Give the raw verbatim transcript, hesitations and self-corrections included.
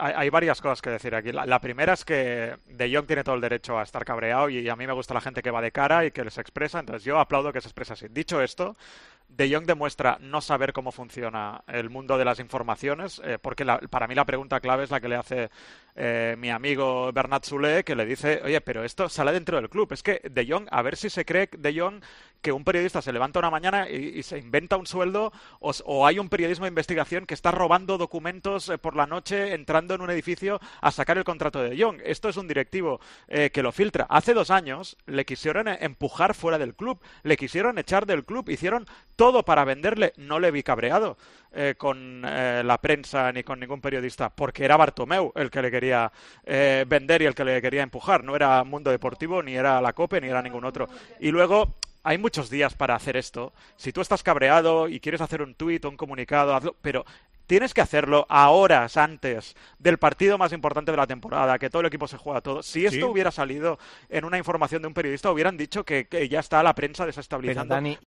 hay, hay varias cosas que decir aquí. La, la primera es que De Jong tiene todo el derecho a estar cabreado y a mí me gusta la gente que va de cara y que les expresa, entonces yo aplaudo que se exprese así. Dicho esto, De Jong demuestra no saber cómo funciona el mundo de las informaciones, eh, porque la, para mí la pregunta clave es la que le hace eh, mi amigo Bernat Solé, que le dice, oye, pero esto sale dentro del club. Es que De Jong, a ver si se cree De Jong que un periodista se levanta una mañana y, y se inventa un sueldo o, o hay un periodismo de investigación que está robando documentos eh, por la noche entrando en un edificio a sacar el contrato de De Jong. Esto es un directivo eh, que lo filtra. Hace dos años le quisieron empujar fuera del club, le quisieron echar del club, hicieron todo para venderle. No le vi cabreado eh, con eh, la prensa ni con ningún periodista, porque era Bartomeu el que le quería eh, vender y el que le quería empujar. No era Mundo Deportivo, ni era la COPE, ni era ningún otro. Y luego hay muchos días para hacer esto. Si tú estás cabreado y quieres hacer un tuit o un comunicado, hazlo, pero tienes que hacerlo a horas antes del partido más importante de la temporada, que todo el equipo se juega todo. Si esto Sí. hubiera salido en una información de un periodista, hubieran dicho que, que ya está la prensa Pero desestabilizando Dani,